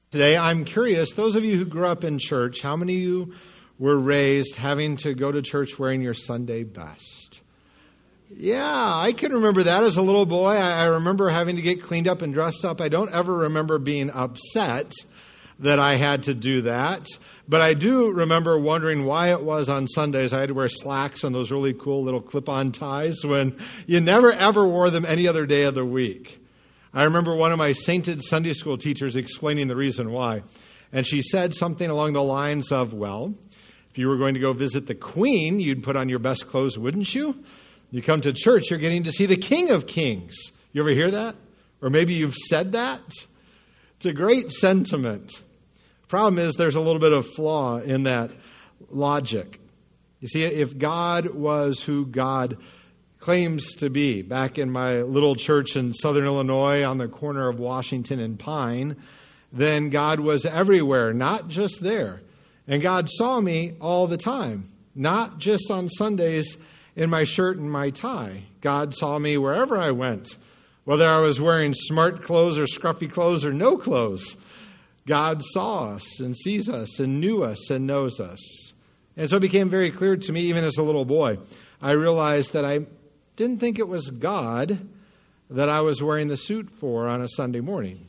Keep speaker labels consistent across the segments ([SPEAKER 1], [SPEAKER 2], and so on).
[SPEAKER 1] Today, I'm curious, those of you who grew up in church, how many of you were raised having to go to church wearing your Sunday best? Yeah, I can remember that as a little boy. I remember having to get cleaned up and dressed up. I don't ever remember being upset that I had to do that. But I do remember wondering why it was on Sundays I had to wear slacks and those really cool little clip-on ties when you never ever wore them any other day of the week. I remember one of my sainted Sunday school teachers explaining the reason why. And she said something along the lines of, well, if you were going to go visit the Queen, you'd put on your best clothes, wouldn't you? You come to church, you're getting to see the King of Kings. You ever hear that? Or maybe you've said that? It's a great sentiment. Problem is there's a little bit of flaw in that logic. You see, if God was who God claims to be, back in my little church in southern Illinois on the corner of Washington and Pine, then God was everywhere, not just there. And God saw me all the time, not just on Sundays in my shirt and my tie. God saw me wherever I went, whether I was wearing smart clothes or scruffy clothes or no clothes. God saw us and sees us and knew us and knows us. And so it became very clear to me, even as a little boy, I realized that I didn't think it was God that I was wearing the suit for on a Sunday morning.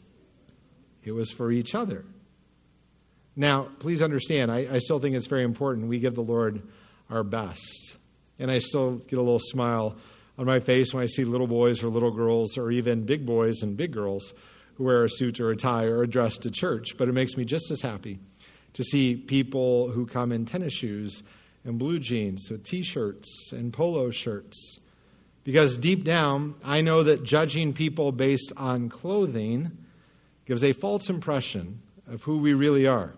[SPEAKER 1] It was for each other. Now, please understand, I still think it's very important we give the Lord our best. And I still get a little smile on my face when I see little boys or little girls or even big boys and big girls who wear a suit or a tie or a dress to church. But it makes me just as happy to see people who come in tennis shoes and blue jeans with T-shirts and polo shirts. Because deep down, I know that judging people based on clothing gives a false impression of who we really are.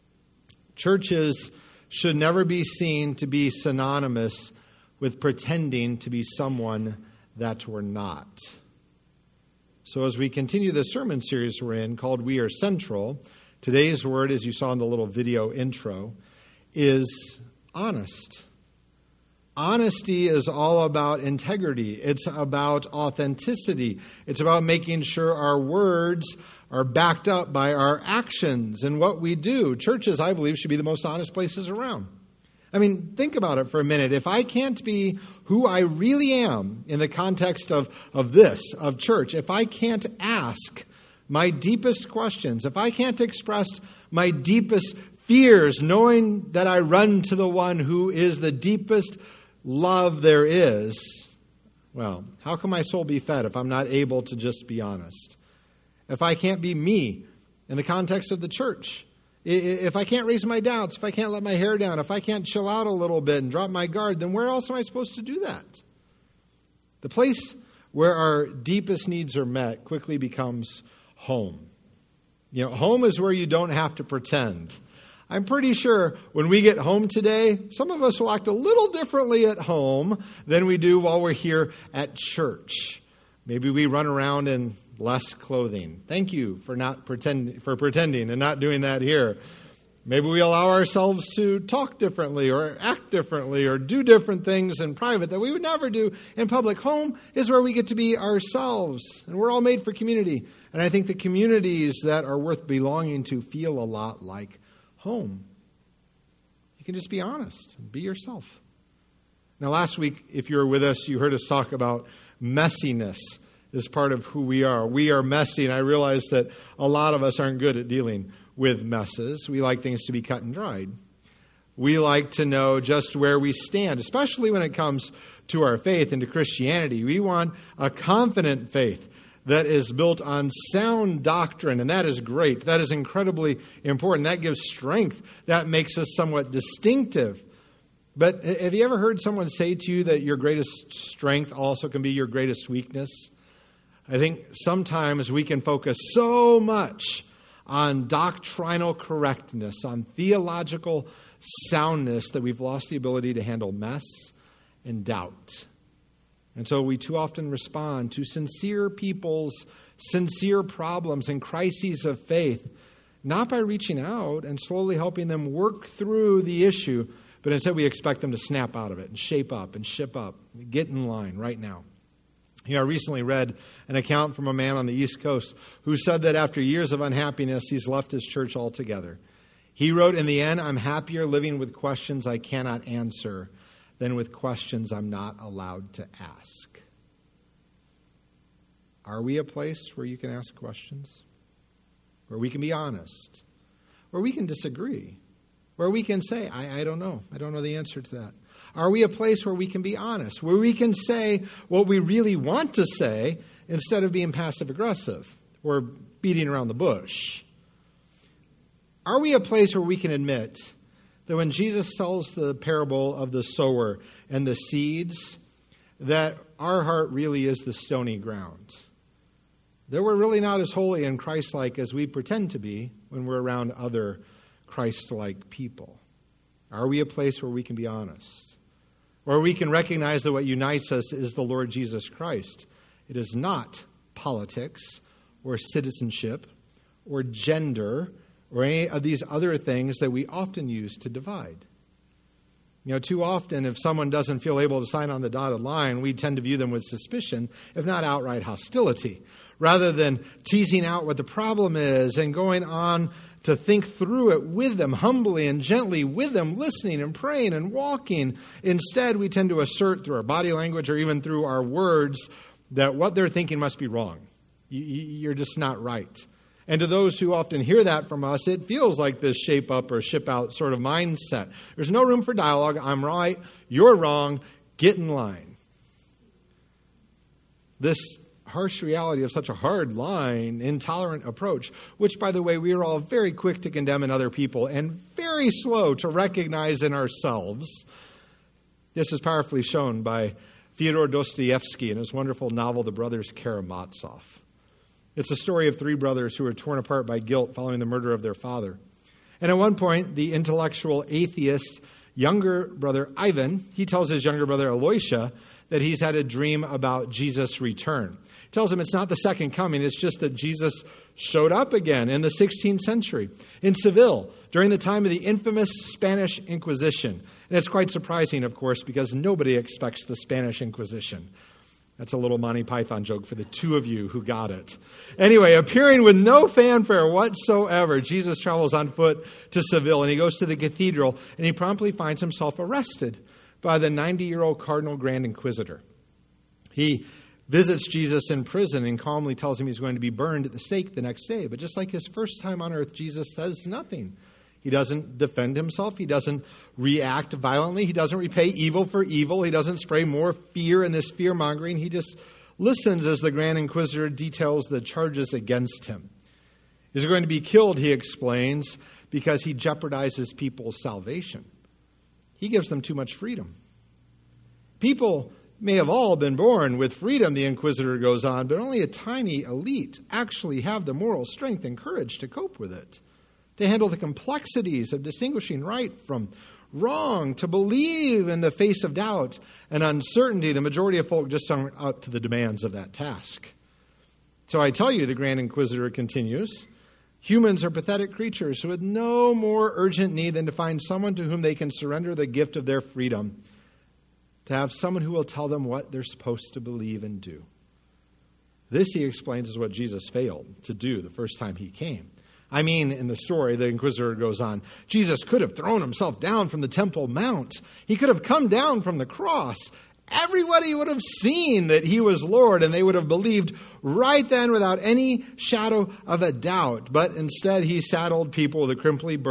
[SPEAKER 1] Churches should never be seen to be synonymous with pretending to be someone that we're not. So as we continue the sermon series we're in called We Are Central, today's word, as you saw in the little video intro, is honest. Honesty is all about integrity. It's about authenticity. It's about making sure our words are backed up by our actions and what we do. Churches, I believe, should be the most honest places around. I mean, think about it for a minute. If I can't be who I really am in the context of church, if I can't ask my deepest questions, if I can't express my deepest fears, knowing that I run to the one who is the deepest love there is, well, how can my soul be fed if I'm not able to just be honest? If I can't be me in the context of the church, if I can't raise my doubts, if I can't let my hair down, if I can't chill out a little bit and drop my guard, then where else am I supposed to do that? The place where our deepest needs are met quickly becomes home. You know, home is where you don't have to pretend. I'm pretty sure when we get home today, some of us will act a little differently at home than we do while we're here at church. Maybe we run around in less clothing. Thank you for pretending and not doing that here. Maybe we allow ourselves to talk differently or act differently or do different things in private that we would never do in public. Home is where we get to be ourselves, and we're all made for community. And I think the communities that are worth belonging to feel a lot like home. You can just be honest and be yourself. Now, last week, if you were with us, you heard us talk about messiness is part of who we are. We are messy, and I realize that a lot of us aren't good at dealing with messes. We like things to be cut and dried. We like to know just where we stand, especially when it comes to our faith and to Christianity. We want a confident faith that is built on sound doctrine, and that is great. That is incredibly important. That gives strength. That makes us somewhat distinctive. But have you ever heard someone say to you that your greatest strength also can be your greatest weakness? I think sometimes we can focus so much on doctrinal correctness, on theological soundness, that we've lost the ability to handle mess and doubt. And so we too often respond to sincere people's sincere problems and crises of faith, not by reaching out and slowly helping them work through the issue, but instead we expect them to snap out of it and shape up and ship up, get in line right now. I recently read an account from a man on the East Coast who said that after years of unhappiness, he's left his church altogether. He wrote, "In the end, I'm happier living with questions I cannot answer than with questions I'm not allowed to ask." Are we a place where you can ask questions? Where we can be honest? Where we can disagree? Where we can say, I don't know. I don't know the answer to that. Are we a place where we can be honest? Where we can say what we really want to say instead of being passive-aggressive or beating around the bush? Are we a place where we can admit that when Jesus tells the parable of the sower and the seeds, that our heart really is the stony ground? That we're really not as holy and Christ-like as we pretend to be when we're around other Christ-like people? Are we a place where we can be honest? Where we can recognize that what unites us is the Lord Jesus Christ? It is not politics or citizenship or gender or any of these other things that we often use to divide. Too often, if someone doesn't feel able to sign on the dotted line, we tend to view them with suspicion, if not outright hostility, rather than teasing out what the problem is and going on to think through it with them, humbly and gently with them, listening and praying and walking. Instead, we tend to assert through our body language or even through our words that what they're thinking must be wrong. You're just not right. And to those who often hear that from us, it feels like this shape up or ship out sort of mindset. There's no room for dialogue. I'm right. You're wrong. Get in line. This harsh reality of such a hard line, intolerant approach, which, by the way, we are all very quick to condemn in other people and very slow to recognize in ourselves. This is powerfully shown by Fyodor Dostoevsky in his wonderful novel, The Brothers Karamazov. It's a story of three brothers who were torn apart by guilt following the murder of their father. And at one point, the intellectual atheist younger brother Ivan, he tells his younger brother Aloysia that he's had a dream about Jesus' return. He tells him it's not the second coming, it's just that Jesus showed up again in the 16th century in Seville during the time of the infamous Spanish Inquisition. And it's quite surprising, of course, because nobody expects the Spanish Inquisition. That's a little Monty Python joke for the two of you who got it. Anyway, appearing with no fanfare whatsoever, Jesus travels on foot to Seville, and he goes to the cathedral, and he promptly finds himself arrested by the 90-year-old Cardinal Grand Inquisitor. He visits Jesus in prison and calmly tells him he's going to be burned at the stake the next day. But just like his first time on earth, Jesus says nothing. He doesn't defend himself. He doesn't react violently. He doesn't repay evil for evil. He doesn't spray more fear in this fear-mongering. He just listens as the Grand Inquisitor details the charges against him. He's going to be killed, he explains, because he jeopardizes people's salvation. He gives them too much freedom. People may have all been born with freedom, the Inquisitor goes on, but only a tiny elite actually have the moral strength and courage to cope with it, to handle the complexities of distinguishing right from wrong, to believe in the face of doubt and uncertainty. The majority of folk just aren't up to the demands of that task. So I tell you, the Grand Inquisitor continues, humans are pathetic creatures with no more urgent need than to find someone to whom they can surrender the gift of their freedom, to have someone who will tell them what they're supposed to believe and do. This, he explains, is what Jesus failed to do the first time he came. I mean, in the story, the Inquisitor goes on, Jesus could have thrown himself down from the Temple Mount. He could have come down from the cross. Everybody would have seen that he was Lord, and they would have believed right then without any shadow of a doubt. But instead, he saddled people with a crippling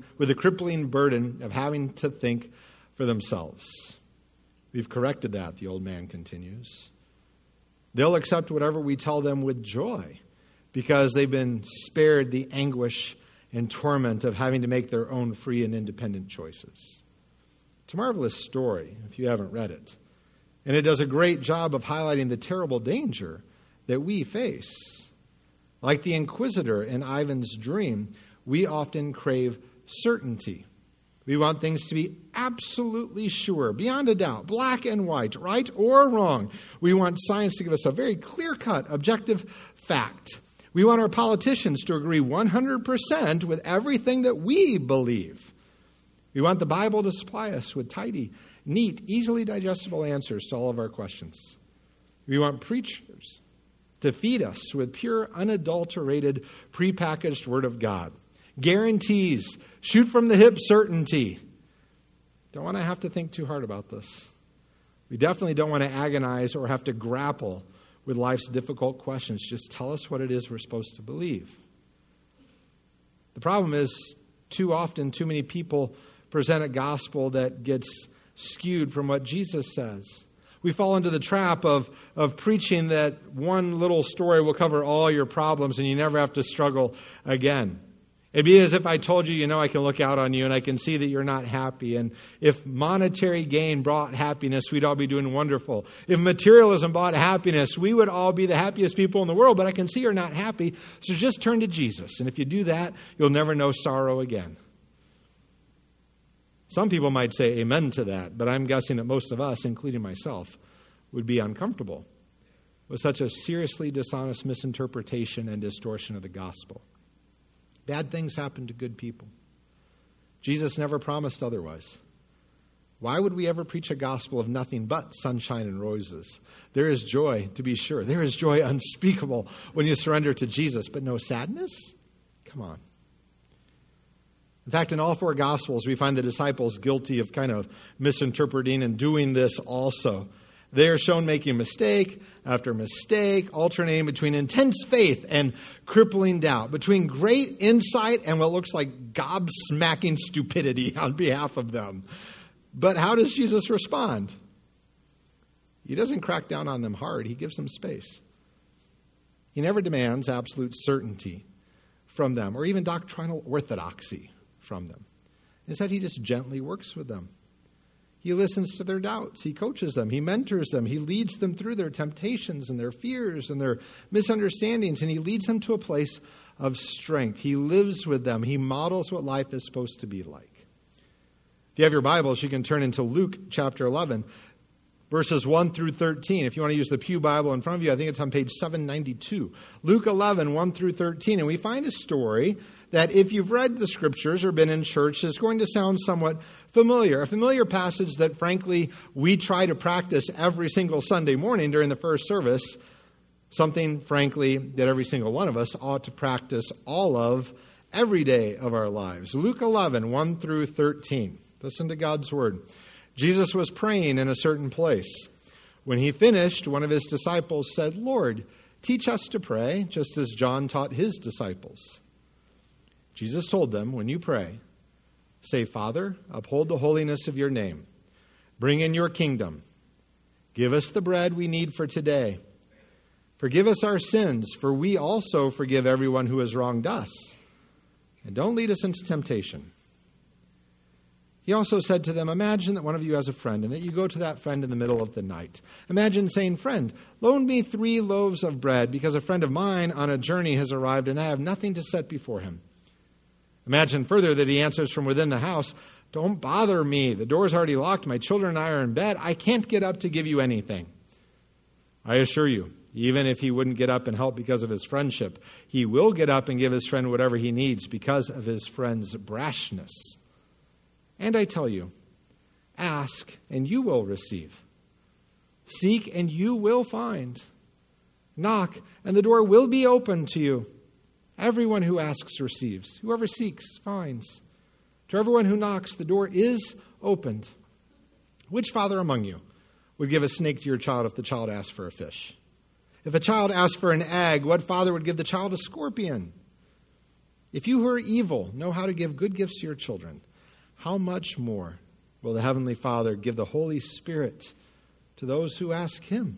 [SPEAKER 1] burden of having to think for themselves. We've corrected that, the old man continues. They'll accept whatever we tell them with joy, because they've been spared the anguish and torment of having to make their own free and independent choices. It's a marvelous story if you haven't read it. And it does a great job of highlighting the terrible danger that we face. Like the Inquisitor in Ivan's dream, we often crave certainty. We want things to be absolutely sure, beyond a doubt, black and white, right or wrong. We want science to give us a very clear-cut, objective fact. We want our politicians to agree 100% with everything that we believe. We want the Bible to supply us with tidy, neat, easily digestible answers to all of our questions. We want preachers to feed us with pure, unadulterated, prepackaged Word of God. Guarantees, shoot from the hip certainty. Don't want to have to think too hard about this. We definitely don't want to agonize or have to grapple with life's difficult questions. Just tell us what it is we're supposed to believe. The problem is, too often, too many people present a gospel that gets skewed from what Jesus says. We fall into the trap of preaching that one little story will cover all your problems and you never have to struggle again. It'd be as if I told you, I can look out on you and I can see that you're not happy. And if monetary gain brought happiness, we'd all be doing wonderful. If materialism brought happiness, we would all be the happiest people in the world. But I can see you're not happy, so just turn to Jesus. And if you do that, you'll never know sorrow again. Some people might say amen to that, but I'm guessing that most of us, including myself, would be uncomfortable with such a seriously dishonest misinterpretation and distortion of the gospel. Bad things happen to good people. Jesus never promised otherwise. Why would we ever preach a gospel of nothing but sunshine and roses? There is joy, to be sure. There is joy unspeakable when you surrender to Jesus, but no sadness? Come on. In fact, in all four Gospels, we find the disciples guilty of kind of misinterpreting and doing this also. They are shown making mistake after mistake, alternating between intense faith and crippling doubt, between great insight and what looks like gobsmacking stupidity on behalf of them. But how does Jesus respond? He doesn't crack down on them hard. He gives them space. He never demands absolute certainty from them or even doctrinal orthodoxy from them. Instead, he just gently works with them. He listens to their doubts. He coaches them. He mentors them. He leads them through their temptations and their fears and their misunderstandings, and he leads them to a place of strength. He lives with them. He models what life is supposed to be like. If you have your Bibles, you can turn into Luke chapter 11, verses 1 through 13. If you want to use the Pew Bible in front of you, I think it's on page 792. Luke 11, 1 through 13. And we find a story that if you've read the Scriptures or been in church, is going to sound somewhat familiar. A familiar passage that, frankly, we try to practice every single Sunday morning during the first service. Something, frankly, that every single one of us ought to practice all of every day of our lives. Luke 11, 1 through 13. Listen to God's word. Jesus was praying in a certain place. When he finished, one of his disciples said, "Lord, teach us to pray, just as John taught his disciples." Jesus told them, "When you pray, say, 'Father, uphold the holiness of your name. Bring in your kingdom. Give us the bread we need for today. Forgive us our sins, for we also forgive everyone who has wronged us. And don't lead us into temptation.'" He also said to them, "Imagine that one of you has a friend and that you go to that friend in the middle of the night. Imagine saying, 'Friend, loan me 3 loaves of bread because a friend of mine on a journey has arrived and I have nothing to set before him.' Imagine further that he answers from within the house, 'Don't bother me. The door's already locked. My children and I are in bed. I can't get up to give you anything.' I assure you, even if he wouldn't get up and help because of his friendship, he will get up and give his friend whatever he needs because of his friend's brashness. And I tell you, ask and you will receive. Seek and you will find. Knock and the door will be opened to you. Everyone who asks receives. Whoever seeks finds. To everyone who knocks, the door is opened. Which father among you would give a snake to your child if the child asked for a fish? If a child asked for an egg, what father would give the child a scorpion? If you who are evil know how to give good gifts to your children, how much more will the Heavenly Father give the Holy Spirit to those who ask him?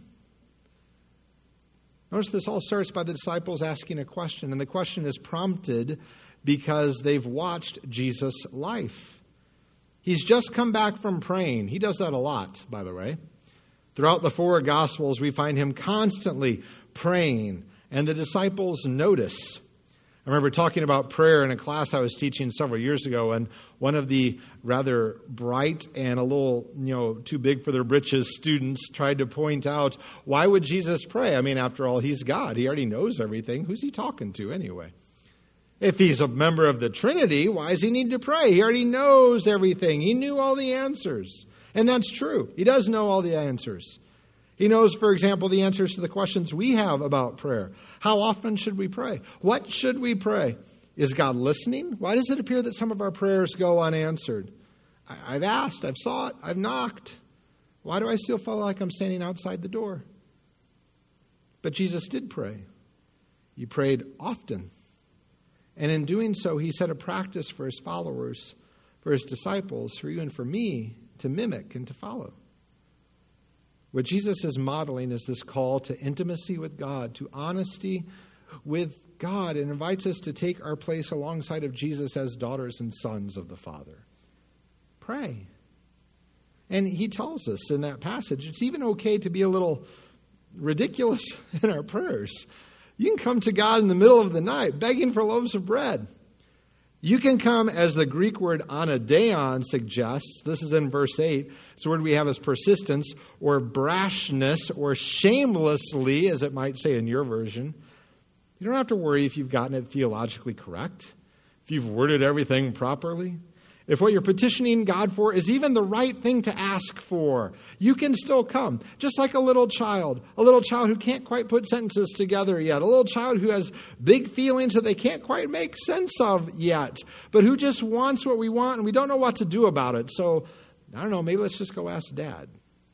[SPEAKER 1] Notice this all starts by the disciples asking a question, and the question is prompted because they've watched Jesus' life. He's just come back from praying. He does that a lot, by the way. Throughout the 4 Gospels, we find him constantly praying, and the disciples notice. I remember talking about prayer in a class I was teaching several years ago, and one of the rather bright and a little, too big for their britches students tried to point out, why would Jesus pray? I mean, after all, he's God. He already knows everything. Who's he talking to anyway? If he's a member of the Trinity, why does he need to pray? He already knows everything. He knew all the answers. And that's true. He does know all the answers. He knows, for example, the answers to the questions we have about prayer. How often should we pray? What should we pray? Is God listening? Why does it appear that some of our prayers go unanswered? I've asked, I've sought, I've knocked. Why do I still feel like I'm standing outside the door? But Jesus did pray. He prayed often. And in doing so, he set a practice for his followers, for his disciples, for you and for me to mimic and to follow. What Jesus is modeling is this call to intimacy with God, to honesty with God, and invites us to take our place alongside of Jesus as daughters and sons of the Father. Pray. And he tells us in that passage, it's even okay to be a little ridiculous in our prayers. You can come to God in the middle of the night begging for loaves of bread. You can come, as the Greek word anaideon suggests, this is in verse 8, it's the word we have as persistence or brashness or shamelessly, as it might say in your version. You don't have to worry if you've gotten it theologically correct, if you've worded everything properly. If what you're petitioning God for is even the right thing to ask for, you can still come. Just like a little child who can't quite put sentences together yet, a little child who has big feelings that they can't quite make sense of yet, but who just wants what we want and we don't know what to do about it. So, I don't know, maybe let's just go ask Dad.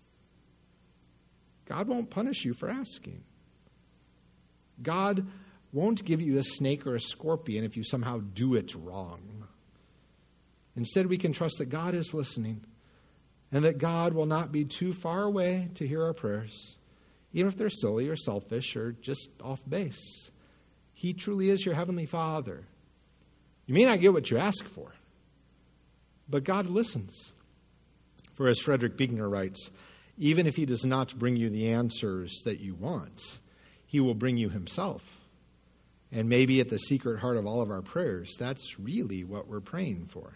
[SPEAKER 1] God won't punish you for asking. God won't give you a snake or a scorpion if you somehow do it wrong. Instead, we can trust that God is listening and that God will not be too far away to hear our prayers, even if they're silly or selfish or just off base. He truly is your heavenly Father. You may not get what you ask for, but God listens. For as Frederick Buechner writes, even if he does not bring you the answers that you want, he will bring you himself. And maybe at the secret heart of all of our prayers, that's really what we're praying for.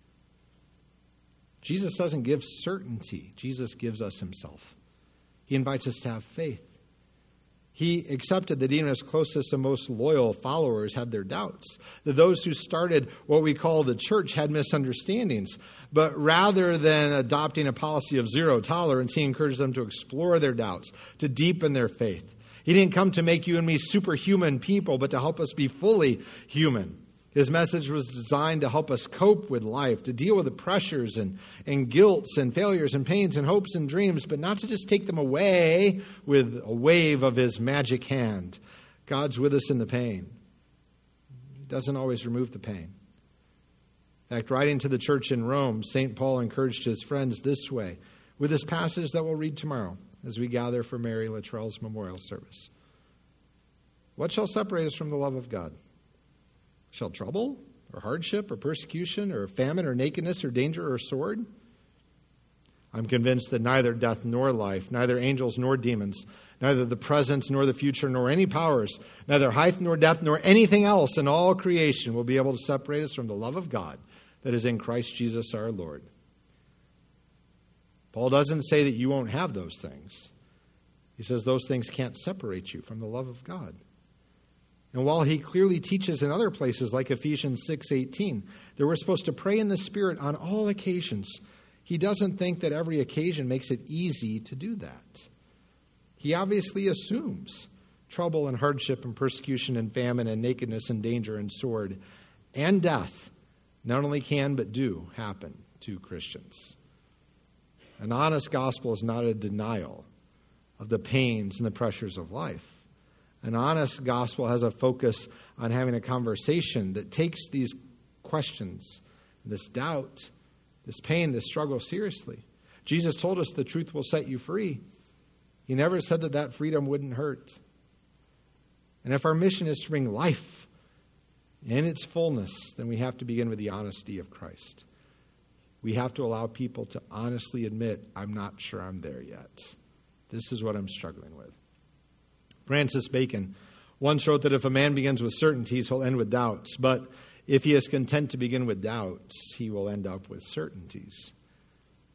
[SPEAKER 1] Jesus doesn't give certainty. Jesus gives us himself. He invites us to have faith. He accepted that even his closest and most loyal followers had their doubts, that those who started what we call the church had misunderstandings. But rather than adopting a policy of zero tolerance, he encouraged them to explore their doubts, to deepen their faith. He didn't come to make you and me superhuman people, but to help us be fully human. His message was designed to help us cope with life, to deal with the pressures and guilts and failures and pains and hopes and dreams, but not to just take them away with a wave of his magic hand. God's with us in the pain. He doesn't always remove the pain. In fact, writing to the church in Rome, St. Paul encouraged his friends this way, with this passage that we'll read tomorrow as we gather for Mary Luttrell's memorial service. What shall separate us from the love of God? Shall trouble, or hardship, or persecution, or famine, or nakedness, or danger, or sword? I'm convinced that neither death nor life, neither angels nor demons, neither the present nor the future, nor any powers, neither height nor depth, nor anything else in all creation will be able to separate us from the love of God that is in Christ Jesus our Lord. Paul doesn't say that you won't have those things. He says those things can't separate you from the love of God. And while he clearly teaches in other places like Ephesians 6:18 that we're supposed to pray in the Spirit on all occasions, he doesn't think that every occasion makes it easy to do that. He obviously assumes trouble and hardship and persecution and famine and nakedness and danger and sword and death not only can but do happen to Christians. An honest gospel is not a denial of the pains and the pressures of life. An honest gospel has a focus on having a conversation that takes these questions, this doubt, this pain, this struggle seriously. Jesus told us the truth will set you free. He never said that that freedom wouldn't hurt. And if our mission is to bring life in its fullness, then we have to begin with the honesty of Christ. We have to allow people to honestly admit, I'm not sure I'm there yet. This is what I'm struggling with. Francis Bacon once wrote that if a man begins with certainties, he'll end with doubts. But if he is content to begin with doubts, he will end up with certainties.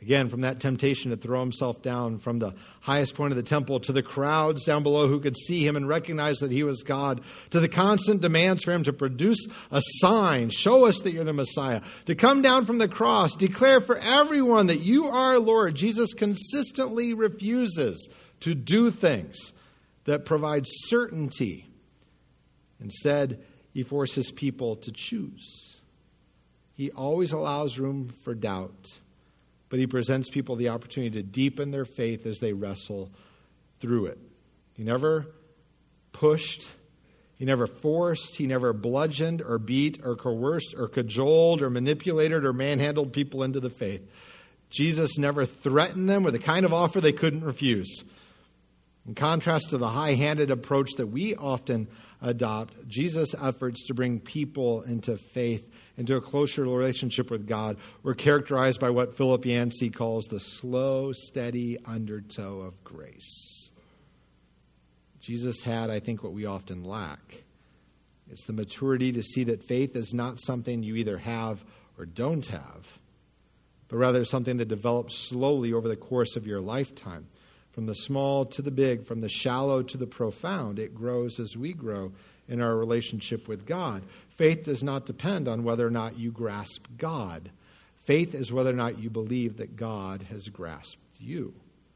[SPEAKER 1] Again, from that temptation to throw himself down from the highest point of the temple to the crowds down below who could see him and recognize that he was God, to the constant demands for him to produce a sign, show us that you're the Messiah, to come down from the cross, declare for everyone that you are Lord. Jesus consistently refuses to do things that provide certainty. Instead, he forces people to choose. He always allows room for doubt, but he presents people the opportunity to deepen their faith as they wrestle through it. He never pushed, he never forced, he never bludgeoned or beat or coerced or cajoled or manipulated or manhandled people into the faith. Jesus never threatened them with a kind of offer they couldn't refuse. In contrast to the high-handed approach that we often adopt, Jesus' efforts to bring people into faith, into a closer relationship with God, were characterized by what Philip Yancey calls the slow, steady undertow of grace. Jesus had, I think, what we often lack. It's the maturity to see that faith is not something you either have or don't have, but rather something that develops slowly over the course of your lifetime. From the small to the big, from the shallow to the profound, it grows as we grow in our relationship with God. Faith does not depend on whether or not you grasp God. Faith is whether or not you believe that God has grasped you.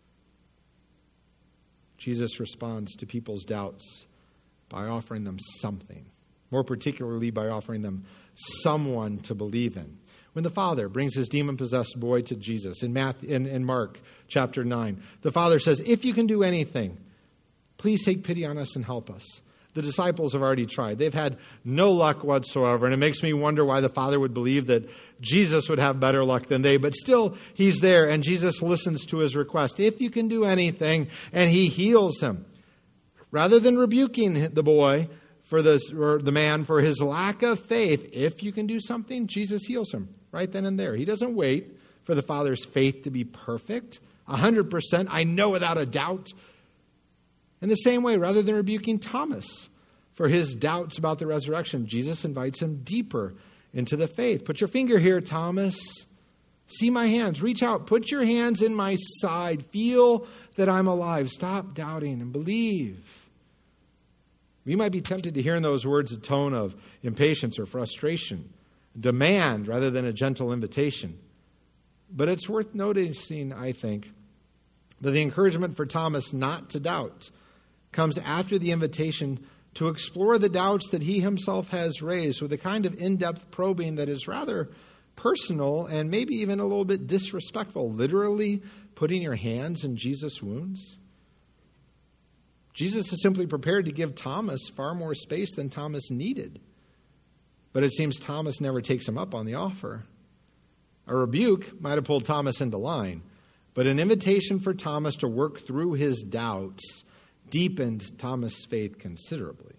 [SPEAKER 1] Jesus responds to people's doubts by offering them something, more particularly by offering them someone to believe in. When the father brings his demon-possessed boy to Jesus in Mark chapter 9, the father says, "If you can do anything, please take pity on us and help us." The disciples have already tried. They've had no luck whatsoever, and it makes me wonder why the father would believe that Jesus would have better luck than they. But still, he's there, and Jesus listens to his request. If you can do anything, and he heals him. Rather than rebuking the boy or the man for his lack of faith, if you can do something, Jesus heals him right then and there. He doesn't wait for the Father's faith to be perfect, 100%, I know without a doubt. In the same way, rather than rebuking Thomas for his doubts about the resurrection, Jesus invites him deeper into the faith. Put your finger here, Thomas. See my hands. Reach out. Put your hands in my side. Feel that I'm alive. Stop doubting and believe. We might be tempted to hear in those words a tone of impatience or frustration, demand rather than a gentle invitation. But it's worth noticing, I think, that the encouragement for Thomas not to doubt comes after the invitation to explore the doubts that he himself has raised with a kind of in-depth probing that is rather personal and maybe even a little bit disrespectful, literally putting your hands in Jesus' wounds. Jesus is simply prepared to give Thomas far more space than Thomas needed. But it seems Thomas never takes him up on the offer. A rebuke might have pulled Thomas into line, but an invitation for Thomas to work through his doubts deepened Thomas' faith considerably.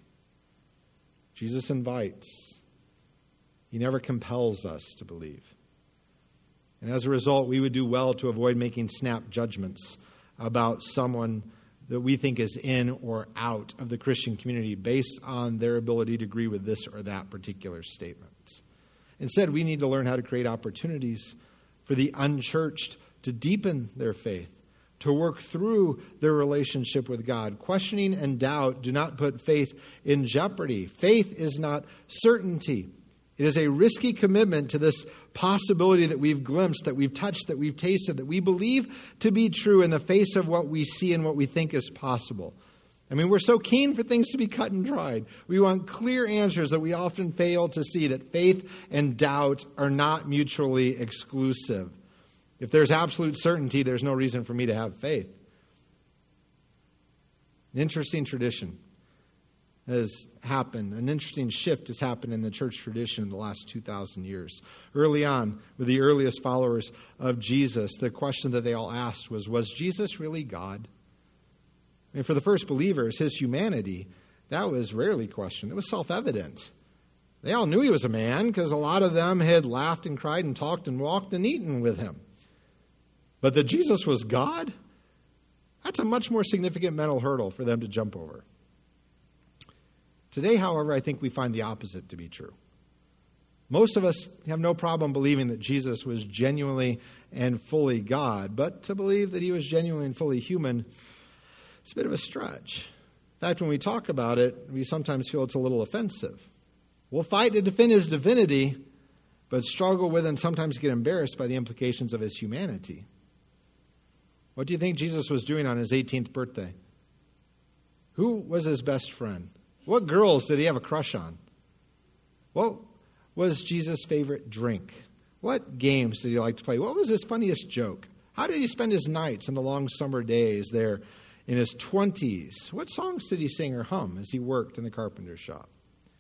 [SPEAKER 1] Jesus invites. He never compels us to believe. And as a result, we would do well to avoid making snap judgments about someone that we think is in or out of the Christian community based on their ability to agree with this or that particular statement. Instead, we need to learn how to create opportunities for the unchurched to deepen their faith, to work through their relationship with God. Questioning and doubt do not put faith in jeopardy. Faith is not certainty. It is a risky commitment to this possibility that we've glimpsed, that we've touched, that we've tasted, that we believe to be true in the face of what we see and what we think is possible. I mean, we're so keen for things to be cut and dried. We want clear answers that we often fail to see that faith and doubt are not mutually exclusive. If there's absolute certainty, there's no reason for me to have faith. An interesting tradition has happened. An interesting shift has happened in the church tradition in the last 2,000 years. Early on, with the earliest followers of Jesus, the question that they all asked was Jesus really God? I mean, for the first believers, his humanity, that was rarely questioned. It was self-evident. They all knew he was a man because a lot of them had laughed and cried and talked and walked and eaten with him. But that Jesus was God, that's a much more significant mental hurdle for them to jump over. Today, however, I think we find the opposite to be true. Most of us have no problem believing that Jesus was genuinely and fully God, but to believe that he was genuinely and fully human, it's a bit of a stretch. In fact, when we talk about it, we sometimes feel it's a little offensive. We'll fight to defend his divinity, but struggle with and sometimes get embarrassed by the implications of his humanity. What do you think Jesus was doing on his 18th birthday? Who was his best friend? What girls did he have a crush on? What was Jesus' favorite drink? What games did he like to play? What was his funniest joke? How did he spend his nights and the long summer days there in his 20s? What songs did he sing or hum as he worked in the carpenter's shop?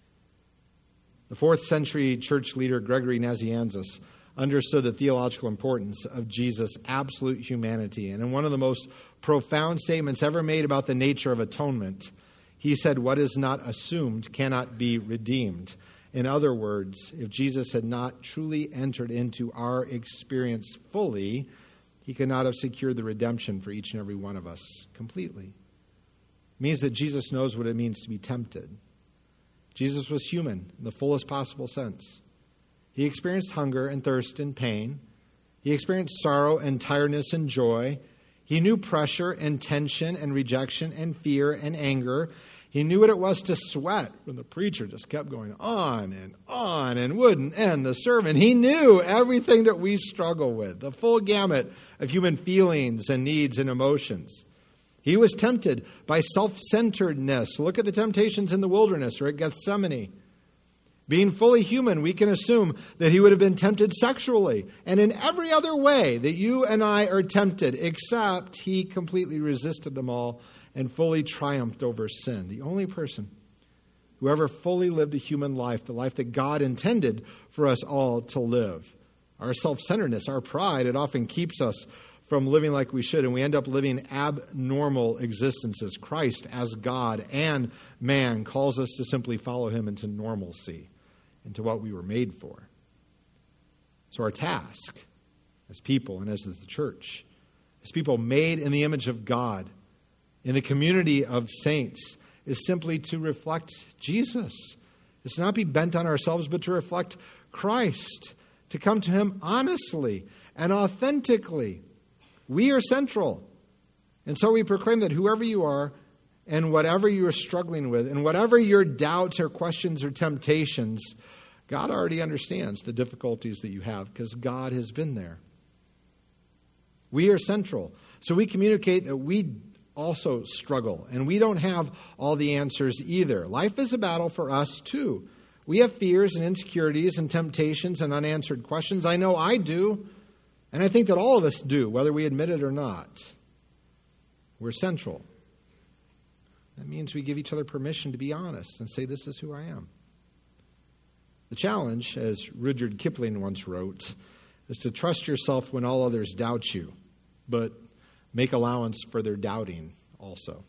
[SPEAKER 1] The 4th century church leader Gregory Nazianzus understood the theological importance of Jesus' absolute humanity. And in one of the most profound statements ever made about the nature of atonement, he said, "What is not assumed cannot be redeemed." In other words, if Jesus had not truly entered into our experience fully, he could not have secured the redemption for each and every one of us completely. It means that Jesus knows what it means to be tempted. Jesus was human in the fullest possible sense. He experienced hunger and thirst and pain. He experienced sorrow and tiredness and joy. He knew pressure and tension and rejection and fear and anger. He knew what it was to sweat when the preacher just kept going on and wouldn't end the sermon. He knew everything that we struggle with, the full gamut of human feelings and needs and emotions. He was tempted by self-centeredness. Look at the temptations in the wilderness or at Gethsemane. Being fully human, we can assume that he would have been tempted sexually and in every other way that you and I are tempted, except he completely resisted them all and fully triumphed over sin. The only person who ever fully lived a human life, the life that God intended for us all to live. Our self-centeredness, our pride, it often keeps us from living like we should, and we end up living abnormal existences. Christ, as God and man, calls us to simply follow him into normalcy, into what we were made for. So our task as people and as the church, as people made in the image of God, in the community of saints, is simply to reflect Jesus. It's to not be bent on ourselves, but to reflect Christ, to come to him honestly and authentically. We are central. And so we proclaim that whoever you are and whatever you are struggling with and whatever your doubts or questions or temptations, God already understands the difficulties that you have because God has been there. We are central. So we communicate that we also struggle and we don't have all the answers either. Life is a battle for us too. We have fears and insecurities and temptations and unanswered questions. I know I do. And I think that all of us do, whether we admit it or not. We're central. That means we give each other permission to be honest and say, this is who I am. The challenge, as Rudyard Kipling once wrote, is to trust yourself when all others doubt you, but make allowance for their doubting also.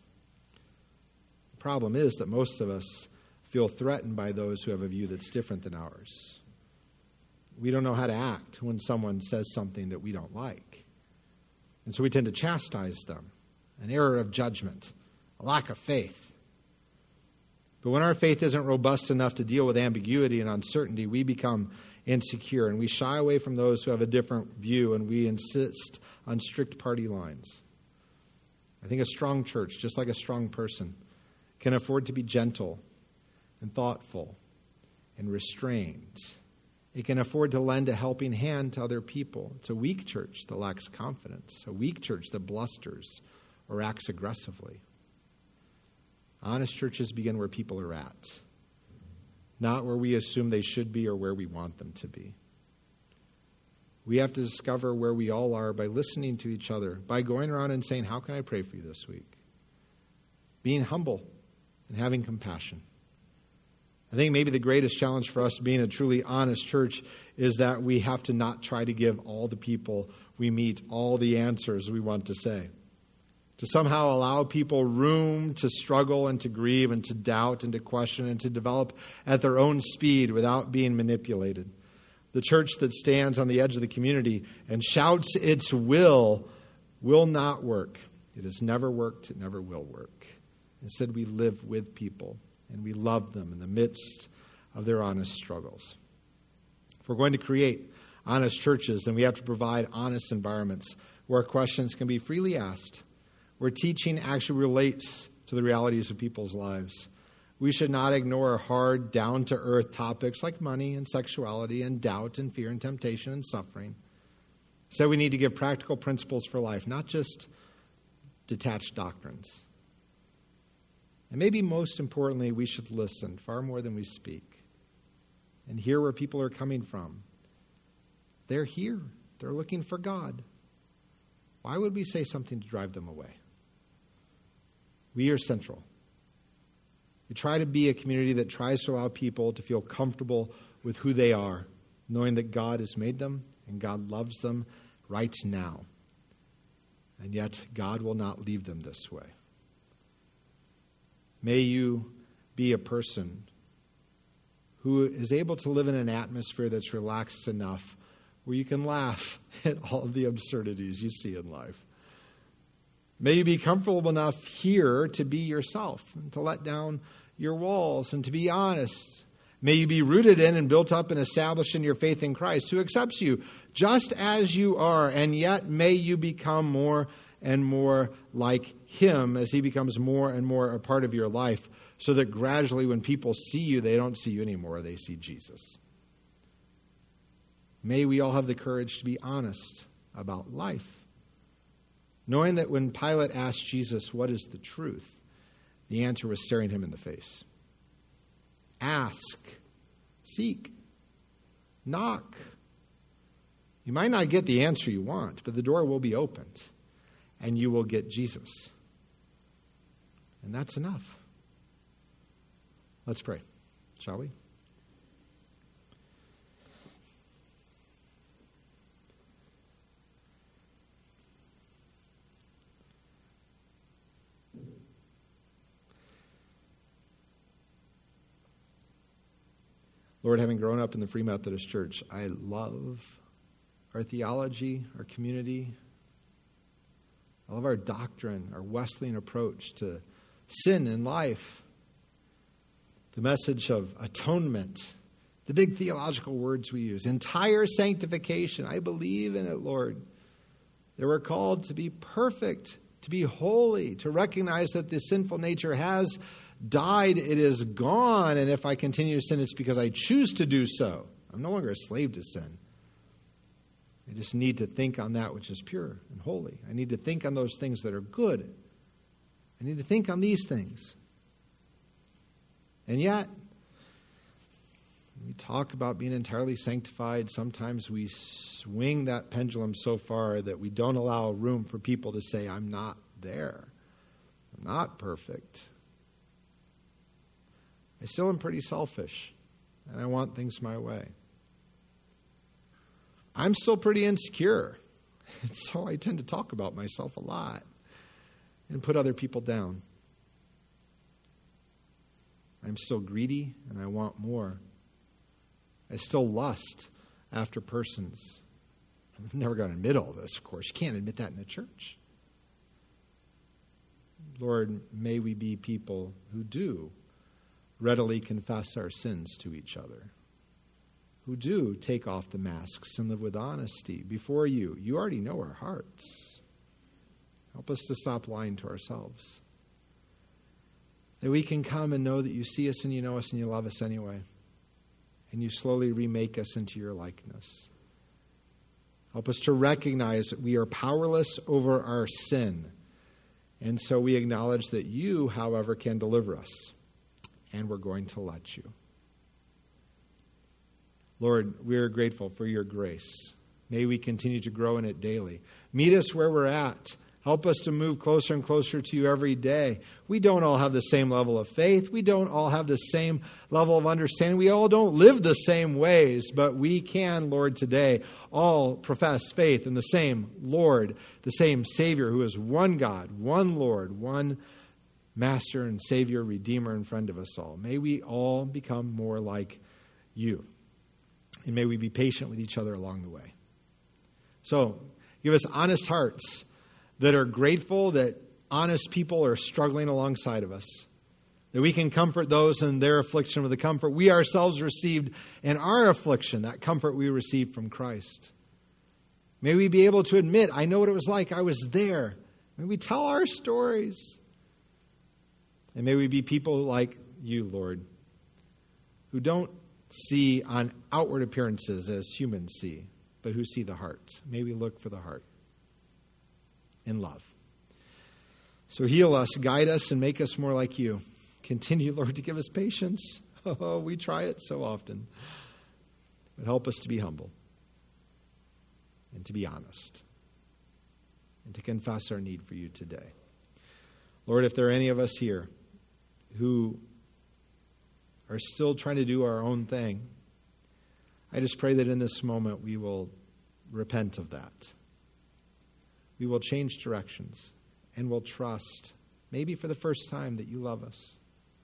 [SPEAKER 1] The problem is that most of us feel threatened by those who have a view that's different than ours. We don't know how to act when someone says something that we don't like. And so we tend to chastise them. An error of judgment, a lack of faith. But when our faith isn't robust enough to deal with ambiguity and uncertainty, we become insecure and we shy away from those who have a different view and we insist on strict party lines. I think a strong church, just like a strong person, can afford to be gentle and thoughtful and restrained. It can afford to lend a helping hand to other people. It's a weak church that lacks confidence, a weak church that blusters or acts aggressively. Honest churches begin where people are at, not where we assume they should be or where we want them to be. We have to discover where we all are by listening to each other, by going around and saying, how can I pray for you this week? Being humble and having compassion. I think maybe the greatest challenge for us being a truly honest church is that we have to not try to give all the people we meet all the answers we want to say. To somehow allow people room to struggle and to grieve and to doubt and to question and to develop at their own speed without being manipulated. The church that stands on the edge of the community and shouts its will not work. It has never worked. It never will work. Instead, we live with people and we love them in the midst of their honest struggles. we're going to create honest churches, then we have to provide honest environments where questions can be freely asked, where teaching actually relates to the realities of people's lives. We should not ignore hard, down-to-earth topics like money and sexuality and doubt and fear and temptation and suffering. So we need to give practical principles for life, not just detached doctrines. And maybe most importantly, we should listen far more than we speak and hear where people are coming from. They're here. They're looking for God. Why would we say something to drive them away? We are central. We try to be a community that tries to allow people to feel comfortable with who they are, knowing that God has made them and God loves them right now. And yet, God will not leave them this way. May you be a person who is able to live in an atmosphere that's relaxed enough where you can laugh at all of the absurdities you see in life. May you be comfortable enough here to be yourself and to let down your walls and to be honest. May you be rooted in and built up and established in your faith in Christ, who accepts you just as you are, and yet may you become more and more like him as he becomes more and more a part of your life, so that gradually when people see you, they don't see you anymore, they see Jesus. May we all have the courage to be honest about life, knowing that when Pilate asked Jesus, "What is the truth?" the answer was staring him in the face. Ask, seek, knock. You might not get the answer you want, but the door will be opened, and you will get Jesus. And that's enough. Let's pray, shall we? Lord, having grown up in the Free Methodist Church, I love our theology, our community. I love our doctrine, our Wesleyan approach to sin and life, the message of atonement, the big theological words we use, entire sanctification. I believe in it, Lord. That we're called to be perfect, to be holy, to recognize that this sinful nature has died, it is gone, and if I continue to sin, it's because I choose to do so. I'm no longer a slave to sin. I just need to think on that which is pure and holy. I need to think on those things that are good. I need to think on these things. And yet, when we talk about being entirely sanctified, sometimes we swing that pendulum so far that we don't allow room for people to say, "I'm not there. I'm not perfect. I still am pretty selfish, and I want things my way. I'm still pretty insecure, so I tend to talk about myself a lot and put other people down. I'm still greedy, and I want more. I still lust after persons." I'm never going to admit all this, of course. You can't admit that in a church. Lord, may we be people who do readily confess our sins to each other, who do take off the masks and live with honesty before you. You already know our hearts. Help us to stop lying to ourselves. That we can come and know that you see us and you know us and you love us anyway. And you slowly remake us into your likeness. Help us to recognize that we are powerless over our sin. And so we acknowledge that you, however, can deliver us. And we're going to let you. Lord, we are grateful for your grace. May we continue to grow in it daily. Meet us where we're at. Help us to move closer and closer to you every day. We don't all have the same level of faith. We don't all have the same level of understanding. We all don't live the same ways, but we can, Lord, today all profess faith in the same Lord, the same Savior who is one God, one Lord, one Master and Savior, Redeemer and friend of us all. May we all become more like you. And may we be patient with each other along the way. So, give us honest hearts that are grateful that honest people are struggling alongside of us. that we can comfort those in their affliction with the comfort we ourselves received in our affliction, that comfort we received from Christ. May we be able to admit, I know what it was like. I was there. May we tell our stories. And may we be people like you, Lord, who don't see on outward appearances as humans see, but who see the heart. May we look for the heart in love. So heal us, guide us, and make us more like you. Continue, Lord, to give us patience. Oh, we try it so often. But help us to be humble and to be honest and to confess our need for you today. Lord, if there are any of us here who are still trying to do our own thing, I just pray that in this moment we will repent of that. We will change directions and will trust, maybe for the first time, that you love us.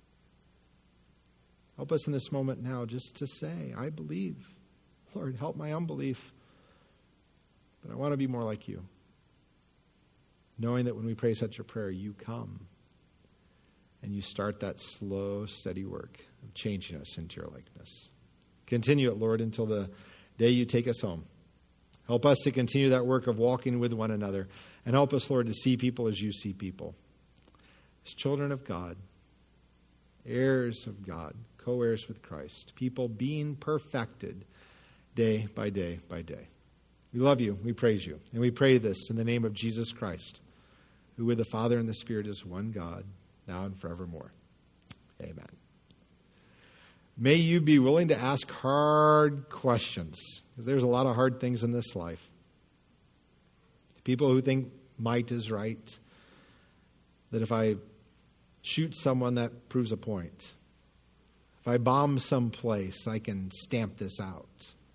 [SPEAKER 1] Help us in this moment now just to say, I believe. Lord, help my unbelief. But I want to be more like you. Knowing that when we pray such a prayer, you come and you start that slow, steady work of changing us into your likeness. Continue it, Lord, until the day you take us home. Help us to continue that work of walking with one another. And help us, Lord, to see people as you see people. As children of God, heirs of God, co-heirs with Christ. People being perfected day by day by day. We love you. We praise you. And we pray this in the name of Jesus Christ, who with the Father and the Spirit is one God, now and forevermore. Amen. May you be willing to ask hard questions, because there's a lot of hard things in this life. People who think might is right, that if I shoot someone, that proves a point. If I bomb someplace, I can stamp this out.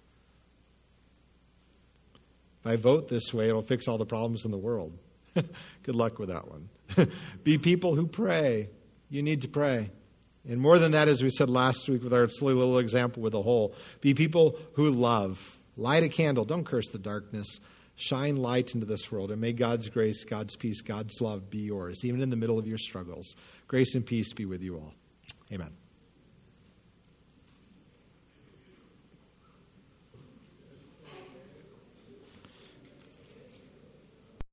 [SPEAKER 1] If I vote this way, it'll fix all the problems in the world. Good luck with that one. Be people who pray. You need to pray. And more than that, as we said last week with our silly little example with the hole, be people who love. Light a candle. Don't curse the darkness. Shine light into this world. And may God's grace, God's peace, God's love be yours, even in the middle of your struggles. Grace and peace be with you all. Amen.